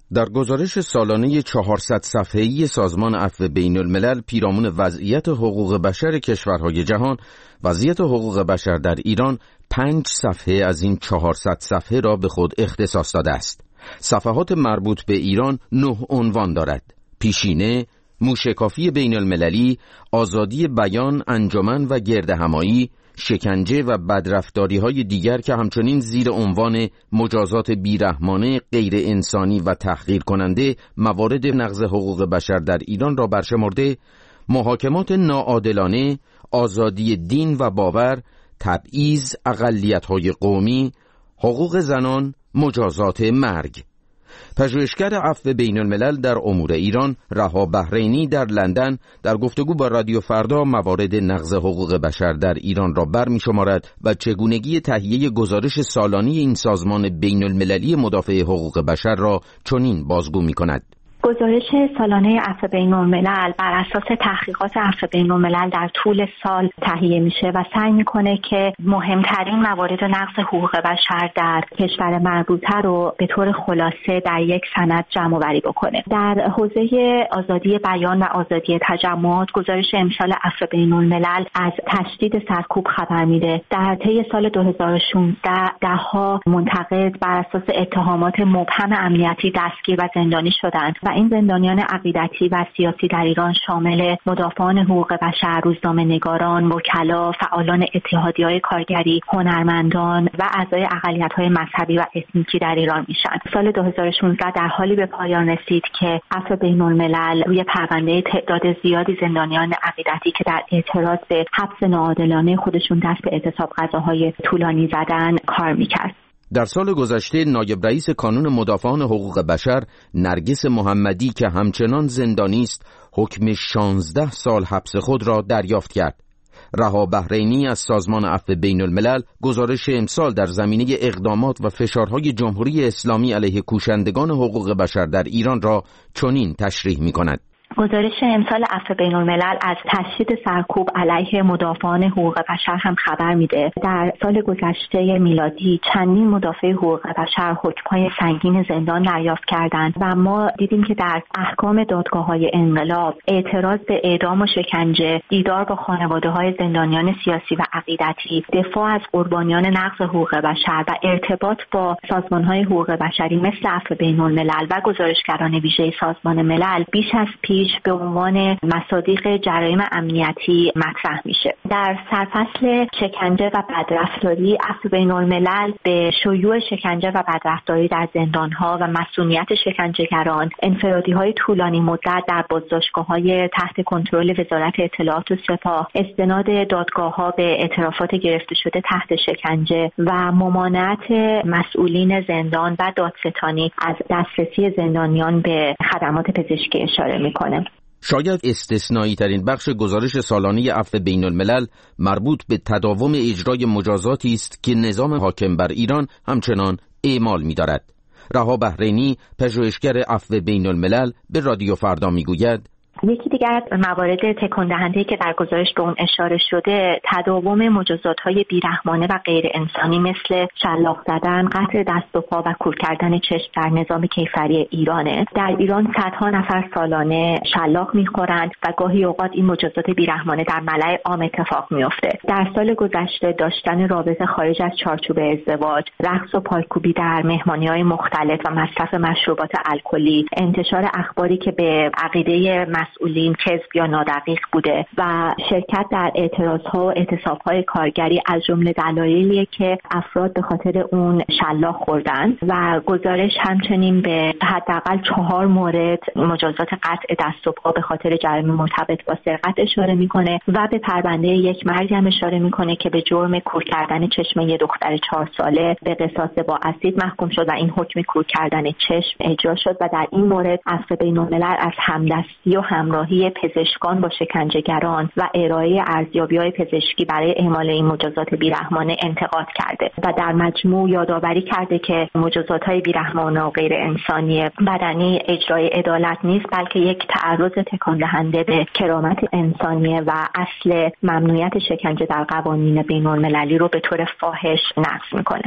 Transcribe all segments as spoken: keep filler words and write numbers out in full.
در گزارش سالانه چهارصد صفحه‌ای سازمان عفو بین الملل پیرامون وضعیت حقوق بشر کشورهای جهان، وضعیت حقوق بشر در ایران پنج صفحه از این چهارصد صفحه را به خود اختصاص داده است. صفحات مربوط به ایران نه عنوان دارد: پیشینه، موشکافی بین المللی، آزادی بیان، انجمن و گردهمایی، شکنجه و بدرفتاری های دیگر که همچنین زیر عنوان مجازات بیرحمانه، غیر انسانی و تحقیر کننده موارد نقض حقوق بشر در ایران را برشمرده، محاکمات ناعادلانه، آزادی دین و باور، تبعیض اقلیت‌های قومی، حقوق زنان، مجازات مرگ. پژوهشگر عفو بین الملل در امور ایران رها بحرینی در لندن در گفتگو با رادیو فردا موارد نقض حقوق بشر در ایران را برمی شمارد و چگونگی تهیه گزارش سالانه این سازمان بین المللی مدافع حقوق بشر را چنین بازگو می کند. گزارش سالانه عفو بین الملل بر اساس تحقیقات عفو بین الملل در طول سال تهیه میشه و سعی میکنه که مهمترین موارد نقض حقوق بشر در کشور مربوطه رو به طور خلاصه در یک سند جمع آوری بکنه. در حوزه آزادی بیان و آزادی تجمعات، گزارش امسال عفو بین الملل از تشدید سرکوب خبر میده. در طی سال دو هزار و شانزده ده‌ها منتقد بر اساس اتهامات مبهم امنیتی دستگیر و زندانی شدند و این زندانیان عقیدتی و سیاسی در ایران شامل مدافعان حقوق بشر، روزنامه‌نگاران، وکلا، فعالان اتحادیه‌های کارگری، هنرمندان و اعضای اقلیت‌های مذهبی و اتنیکی در ایران میشن. سال دو هزار و شانزده در حالی به پایان رسید که عفو بین الملل روی پرونده تعداد زیادی زندانیان عقیدتی که در اعتراض به حبس ناعادلانه خودشون دست به اعتصاب غذاهای طولانی زدن کار میکرد. در سال گذشته نایب رئیس کانون مدافعان حقوق بشر نرگس محمدی که همچنان زندانی است، حکم شانزده سال حبس خود را دریافت کرد. رها بحرینی از سازمان عفو بین الملل گزارش امسال در زمینه اقدامات و فشارهای جمهوری اسلامی علیه کوشندگان حقوق بشر در ایران را چنین تشریح می‌کند. گزارش امسال عفو بین الملل از تشدید سرکوب علیه مدافعان حقوق بشر هم خبر میده. در سال گذشته میلادی چندین مدافع حقوق بشر حکم‌های سنگین زندان دریافت کردند و ما دیدیم که در احکام دادگاه‌های انقلاب اعتراض به اعدام و شکنجه، دیدار با خانواده‌های زندانیان سیاسی و عقیدتی، دفاع از قربانیان نقض حقوق بشر و ارتباط با سازمان‌های حقوق بشری مثل عفو بین الملل و گزارشگران ویژه سازمان ملل بیش از پیش به عنوان مصادیق جرایم امنیتی مطرح میشه. در سرفصل شکنجه و بدرفتاری، عفو بین الملل به شیوع شکنجه و بدرفتاری در زندانها و مسئولیت شکنجهگران، انفرادی‌های طولانی مدت در بازداشتگاه‌های تحت کنترل وزارت اطلاعات و سپاه، استناد دادگاه‌ها به اعترافات گرفته شده تحت شکنجه و ممانعت مسئولین زندان و دادستانی از دسترسی زندانیان به خدمات پزشکی اشاره میکنه. شاید استثنایی ترین بخش گزارش سالانه عفو بین الملل مربوط به تداوم اجرای مجازاتی است که نظام حاکم بر ایران همچنان اعمال می‌دارد. رها بحرینی، پژوهشگر عفو بین الملل، به رادیو فردا می‌گوید: یکی دیگر از موارد تکان دهنده‌ای که در گزارش به اون اشاره شده تداوم مجازات‌های بیرحمانه و غیر انسانی مثل شلاق زدن، قطع دست و پا و کور کردن چشم در نظام کیفری ایرانه. در ایران صدها نفر سالانه شلاق می‌خورند و گاهی اوقات این مجازات بیرحمانه در ملأ عام اتفاق می‌افته. در سال گذشته داشتن رابطه خارج از چارچوب ازدواج، رقص و پایکوبی در مهمانی‌های مختلف و مصرف مشروبات الکلی، انتشار اخباری که به عقیده مسئولین کذب یا نادقیق بوده و شرکت در اعتراضها و اعتصابهای کارگری از جمله دلایلیه که افراد به خاطر اون شلاق خوردن و گزارش همچنین به حداقل چهار مورد مجازات قطع دست و پا به خاطر جرایم مرتبط با سرقت اشاره میکنه و به پرونده یک مرد هم اشاره میکنه که به جرم کور کردن چشم یک دختر چهار ساله به قصاص با اسید محکوم شد و این حکم کور کردن چشم اجرا شد و در این مورد عفو بین الملل از همدستی و همراهی پزشکان با شکنجهگران و ارائه ارزیابی‌های پزشکی برای اعمال این مجازات بیرحمانه انتقاد کرده و در مجموع یادآوری کرده که مجازات‌های بیرحمانه و غیر انسانی بدنی اجرای عدالت نیست، بلکه یک تعرض تکان دهنده به کرامت انسانی و اصل ممنوعیت شکنجه در قوانین بین‌المللی رو به طور فاحش نقض می‌کنه.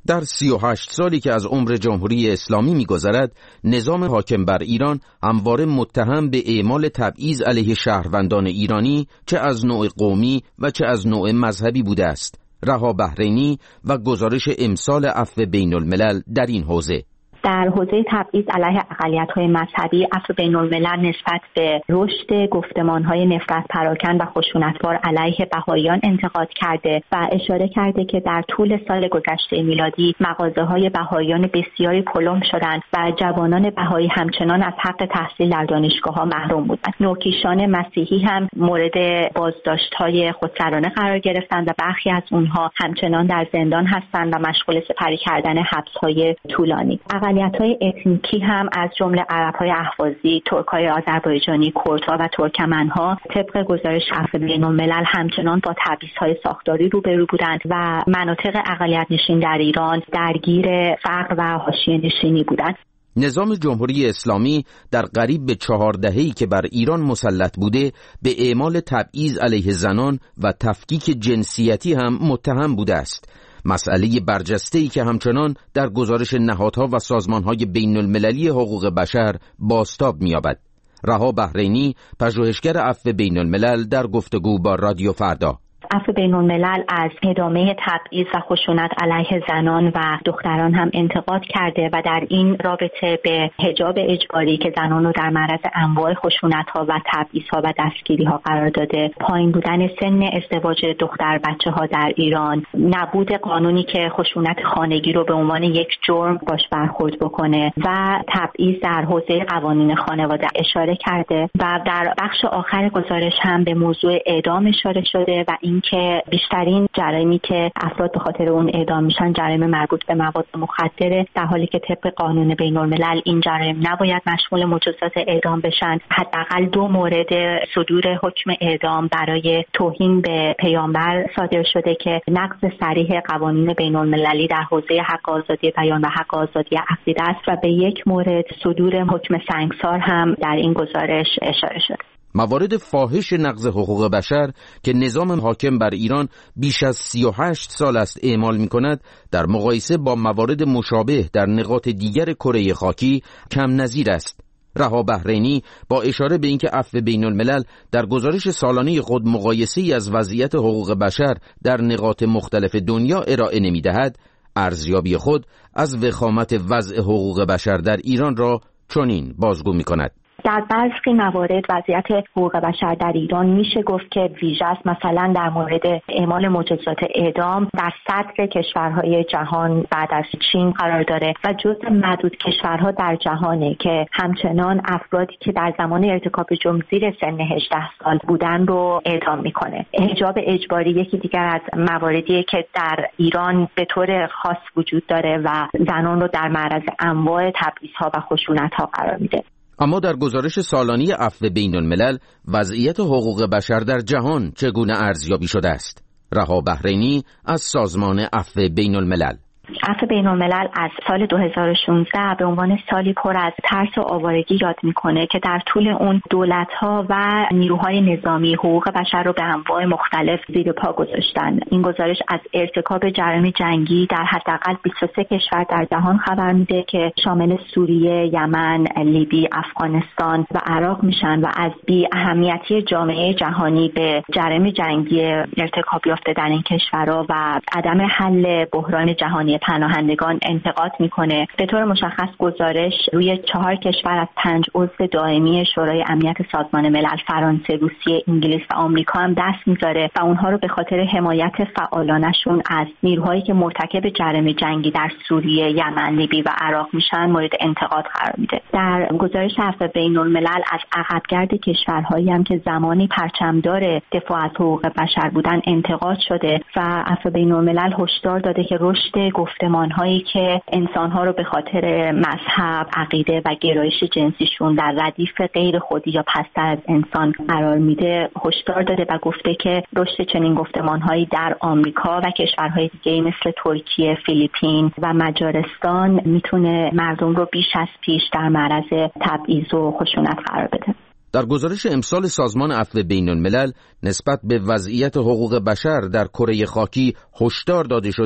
در سی و هشت سالی که از عمر جمهوری اسلامی می‌گذرد، نظام حاکم بر ایران همواره متهم به اعمال تبعیض علیه شهروندان ایرانی، چه از نوع قومی و چه از نوع مذهبی بوده است. رها بحرینی و گزارش امسال عفو بین الملل در این حوزه. در حوزه تبعیض علیه اقلیت‌های مذهبی، عفو بین الملل نسبت به رشد گفتمان‌های نفرت پراکن و خشونتبار علیه بهائیان انتقاد کرده و اشاره کرده که در طول سال گذشته میلادی مغازه‌های بهائیان بسیاری پلم شدند و جوانان بهایی همچنان از حق تحصیل در دانشگاه‌ها محروم بودند. نوکیشان مسیحی هم مورد بازداشت‌های خودسرانه قرار گرفتند و برخی از اونها همچنان در زندان هستند و مشغول سپری کردن حبس‌های طولانی. اقلیت‌های اتنیکی هم از جمله عرب‌های اهوازی، ترک‌های آذربایجانی، کردها و ترکمن‌ها طبق گزارش عفو بین الملل همچنان با تبعیض‌های ساختاری روبرو بودند و مناطق اقلیت نشین در ایران درگیر فقر و حاشیه‌نشینی بودند. نظام جمهوری اسلامی در قریب به چهار دهه‌ای که بر ایران مسلط بوده، به اعمال تبعیض علیه زنان و تفکیک جنسیتی هم متهم بوده است. مسئله برجسته‌ای که همچنان در گزارش نهادها و سازمان‌های بین المللی حقوق بشر بازتاب می‌یابد. رها بحرینی، پژوهشگر عفو بین الملل، در گفتگو با رادیو فردا. عفو بین الملل از ادامه تبعیض و خشونت علیه زنان و دختران هم انتقاد کرده و در این رابطه به حجاب اجباری که زنان رو در معرض انواع خشونت‌ها و تبعیض‌ها و دستگیری‌ها قرار داده، پایین بودن سن ازدواج دختر بچه‌ها در ایران، نبود قانونی که خشونت خانگی رو به عنوان یک جرم باش برخورد بکنه و تبعیض در حوزه قوانین خانواده اشاره کرده و در بخش آخر گزارش هم به موضوع اعدام اشاره شده و این که بیشترین جرایمی که افراد به خاطر اون اعدام میشن جرایم مربوط به مواد مخدره، در حالی که طبق قانون بین الملل این جرایم نباید مشمول مجازات اعدام بشن. حداقل دو مورد صدور حکم اعدام برای توهین به پیامبر صادر شده که نقض صریح قوانین بین المللی در حوزه حق آزادی بیان و حق آزادی عقیده است و به یک مورد صدور حکم سنگسار هم در این گزارش اشاره شده. موارد فاحش نقض حقوق بشر که نظام حاکم بر ایران بیش از سی و هشت سال است اعمال می کند، در مقایسه با موارد مشابه در نقاط دیگر کره خاکی کم نظیر است. رها بحرینی با اشاره به اینکه عفو بین الملل در گزارش سالانه خود مقایسه‌ای از وضعیت حقوق بشر در نقاط مختلف دنیا ارائه نمی دهد، ارزیابی خود از وخامت وضع حقوق بشر در ایران را چنین بازگو می کند. در برخی موارد وضعیت حقوق بشر در ایران میشه گفت که ویژه است. مثلا در مورد اعمال مجازات اعدام در صدر کشورهای جهان بعد از چین قرار داره و جزو معدود کشورها در جهانه که همچنان افرادی که در زمان ارتکاب جرم زیر سن هجده سال بودن رو اعدام میکنه. حجاب اجباری یکی دیگر از مواردیه که در ایران به طور خاص وجود داره و زنان رو در معرض انواع تبعیض‌ها و خشونت‌ها قرار میده. اما در گزارش سالانه عفو بین الملل وضعیت حقوق بشر در جهان چگونه ارزیابی شده است؟ رها بحرینی از سازمان عفو بین الملل. عفو بین الملل از سال دو هزار و شانزده به عنوان سالی پر از ترس و آوارگی یاد میکنه که در طول اون دولت‌ها و نیروهای نظامی حقوق بشر رو به انواع مختلف زیر پا گذاشتن. این گزارش از ارتکاب جرایم جنگی در حداقل بیست و سه کشور در جهان خبر میده که شامل سوریه، یمن، لیبی، افغانستان و عراق میشن و از بی اهمیتی جامعه جهانی به جرایم جنگی ارتکاب یافته در این کشورها و عدم حل بحران جهانی پناهندگان انتقاد میکنه. به طور مشخص گزارش روی چهار کشور از پنج عضو دائمی شورای امنیت سازمان ملل، فرانسه، روسیه، انگلیس و آمریکا هم دست میذاره و اونها رو به خاطر حمایت فعالانشون از نیروهایی که مرتکب جرایم جنگی در سوریه، یمن، لیبی و عراق میشن مورد انتقاد قرار میده. در گزارش عفو بین الملل از عقبگرد کشورهایی هم که زمانی پرچمدار دفاع از حقوق بشر بودن انتقاد شده و عفو بین الملل هشدار داده که رشد گفتمان‌هایی که انسان‌ها رو به خاطر مذهب، عقیده و گرایش جنسیشون در ردیف غیر خودی یا پست‌تر از انسان قرار میده هشدار داده و گفته که رشد چنین گفتمان‌هایی در آمریکا و کشورهای دیگه مثل ترکیه، فیلیپین و مجارستان میتونه مردم رو بیش از پیش در معرض تبعیض و خشونت قرار بده. در گزارش امسال سازمان عفو بین الملل نسبت به وضعیت حقوق بشر در کره خاکی هشدار داده شده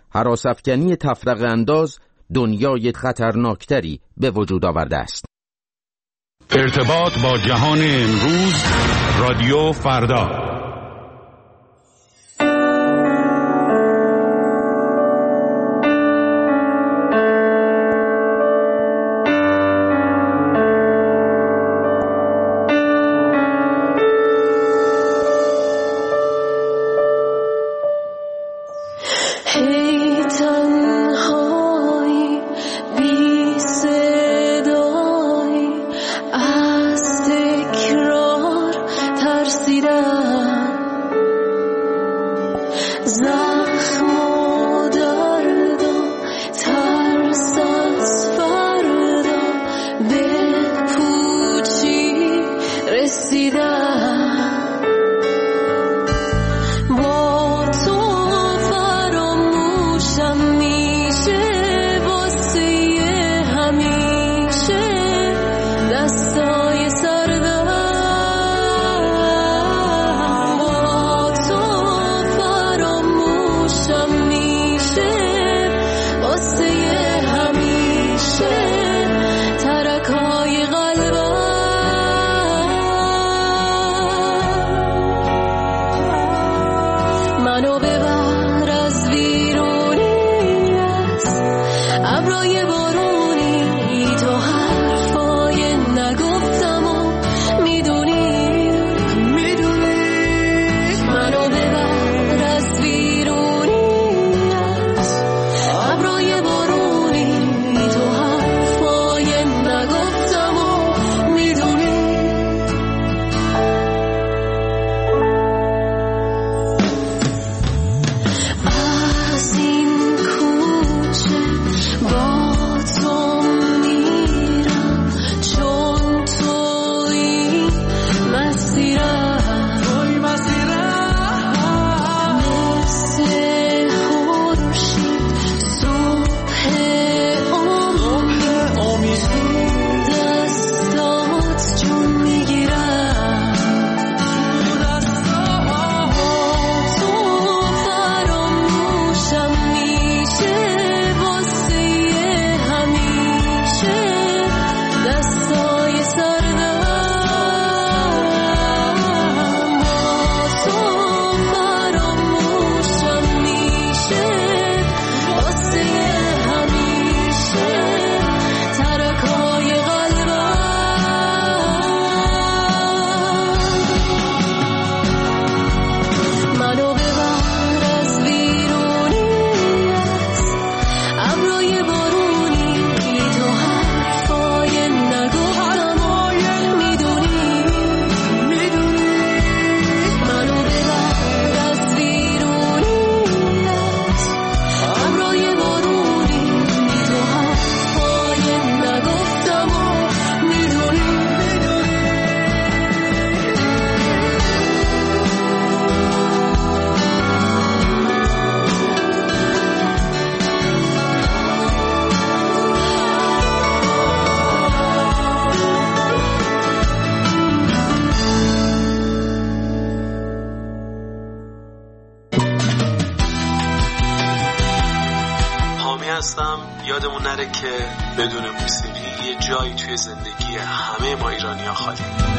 هراس‌افکنی تفرقه انداز دنیای خطرناکتری به وجود آورده است. ارتباط با جهان امروز، رادیو فردا. یادمون نره که بدون موسیقی یه جایی توی زندگی همه ما ایرانی‌ها خالی.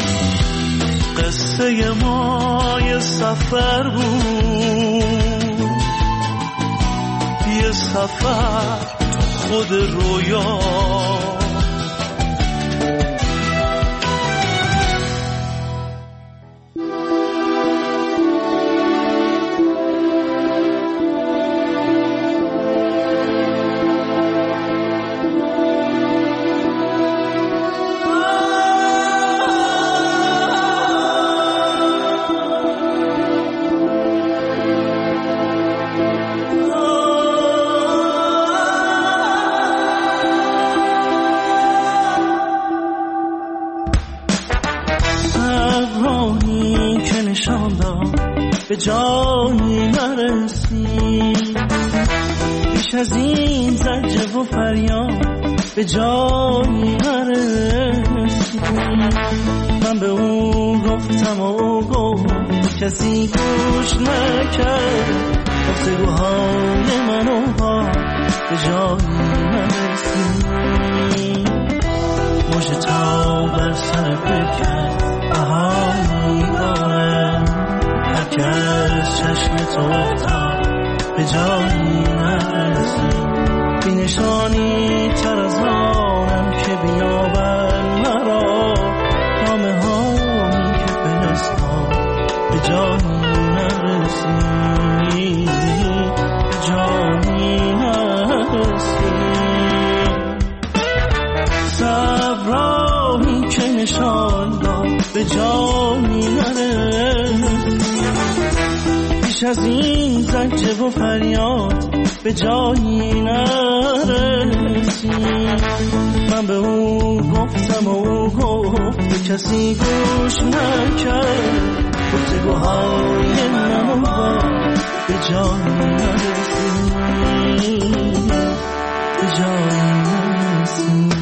قصه ما یه سفر بود، یه سفر خود رویا، به جایی نرسی، بیش از این زجر و فریاد به جایی نرسی. من به اون گفتم و گفت کسی گوش نکرد، گفتگوهای منو با به جایی نرسید. مژه تا بر سر بکرد بهایی دارم، هر که از چشم تو افتاد به جایی نرسید. بی نشانی تر از آنم که بیابن مرا، نامه هایی که فرستاد به جایی نرسید، به جایی نرسید. صبراهی که نشان داد به جایی نرسید، بیش از این زجه و فریاد به جایی نرسید. من به او گفتم و او گفت به کسی گوش نکرد، گفتگوهای من با به جایی نرسید، به جایی نرسید.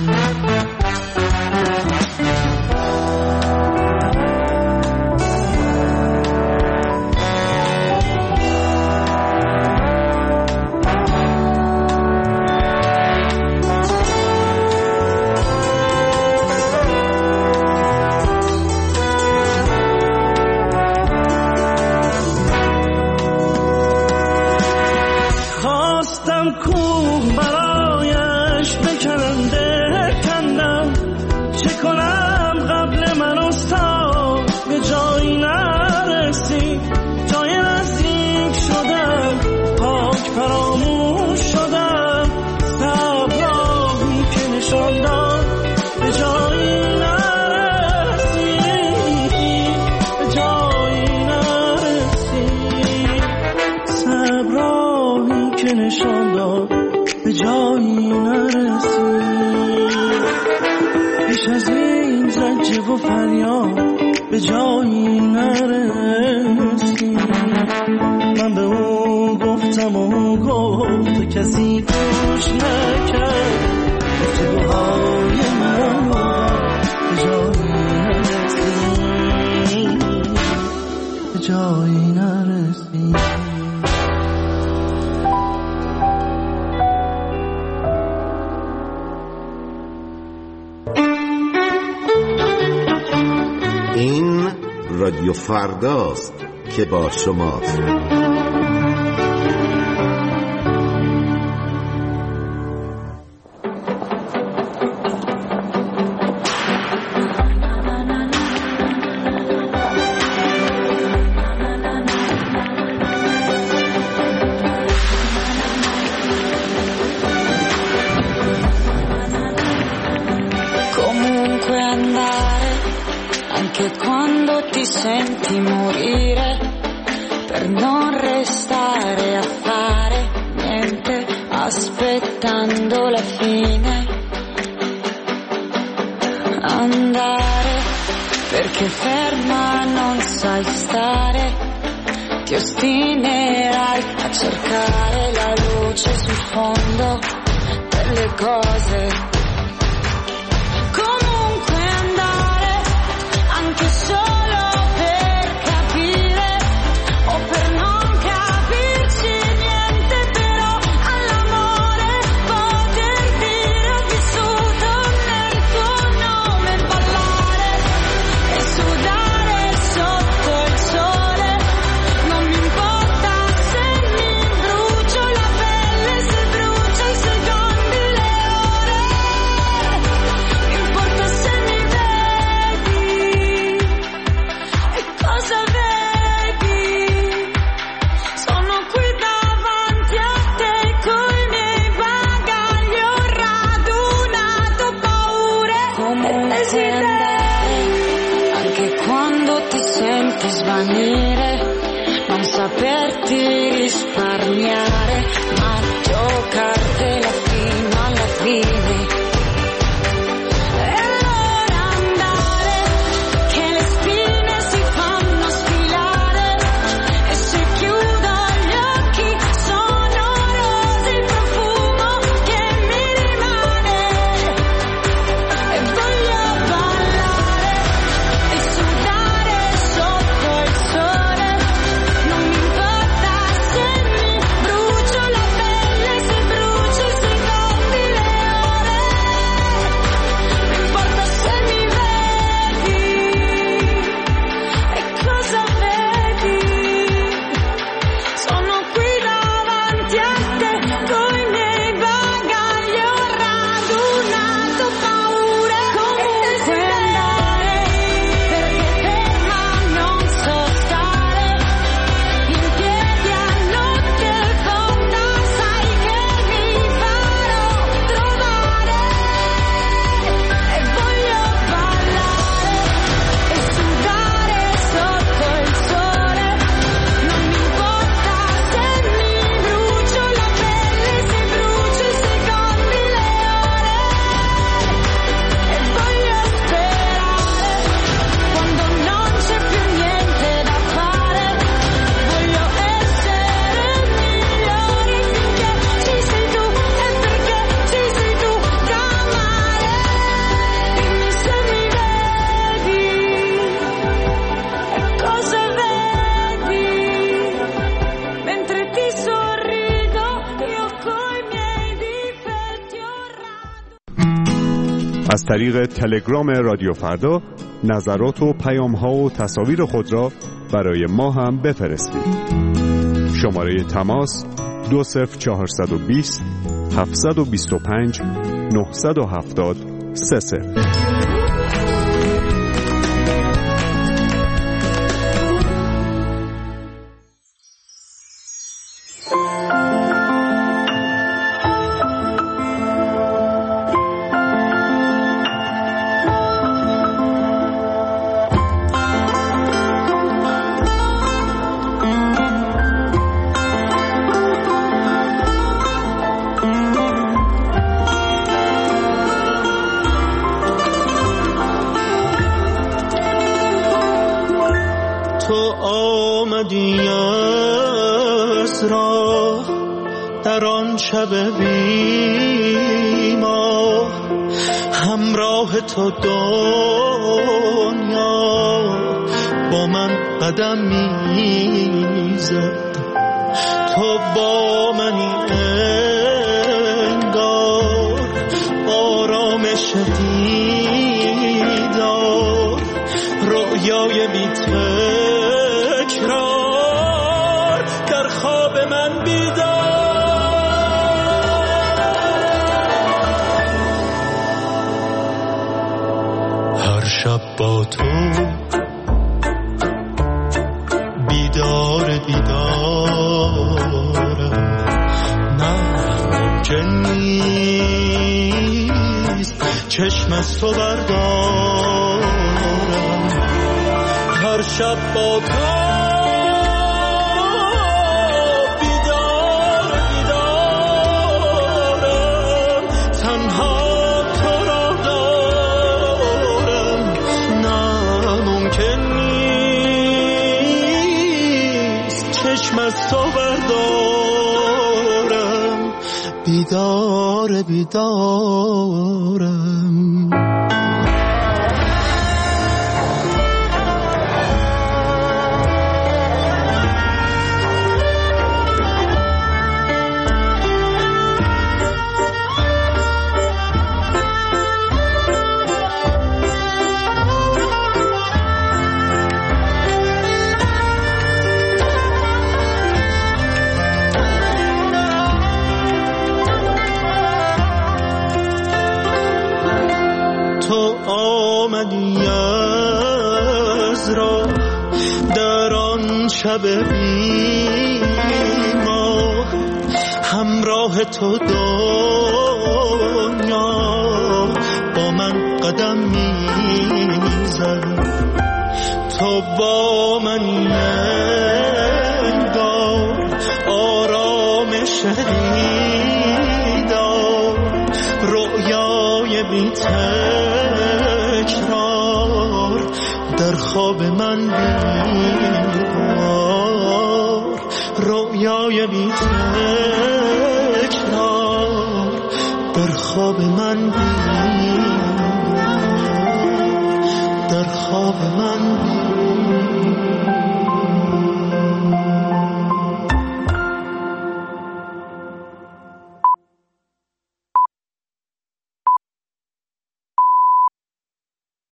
و فریاد به جایی نرسید. من به او گفتم و او گفت و کسی گوش نکرد، گفتگوهای من به جایی نرسید، به جایی نرسید. رادیو فرداست که با شماست. Senti morire per non restare a fare niente, aspettando la fine. Andare perché ferma non sai stare, ti ostinerai a cercare la luce sul fondo delle cose. Comunque andare anche solo non saperti risparmiare, ma giocartela fino alla fine. E allora andare, che le spine si fanno sfilare, e se chiudo gli occhi sono rose il profumo che mi rimane, e voglio ballare e sudare sotto il sole. Non mi importa se mi طریق تلگرام رادیو فردا نظرات و پیام‌ها و تصاویر خود را برای ما هم بفرستید. شماره تماس دو صفر چهارصد و بیست هفتصد و بیست و پنج نهصد و هفتاد سه صفر. تو آمدی از راه در آن شب بیما، همراه تو دنیا با من قدم میزد. تو با منی انگار آرامش دیدار، رویای بی تکرار در خواب من بیدار. هر شب با تو بیدار بیدارم، نه ممکن نیست چشم از تو بردارم. هر شب با تو بیدار بیدارم، تنها تو را دارم، نه ممکن نیست چشم از تو بردارم. بیدار بیدارم. تو آمدی از راه در آن شب بیما، همراه تو دنیا با من قدم میزد. تو با منی انگار آرامش دیدار، رویای بی تکرار در خواب من بیدار، رویای بی تکرار در خواب من بیدار.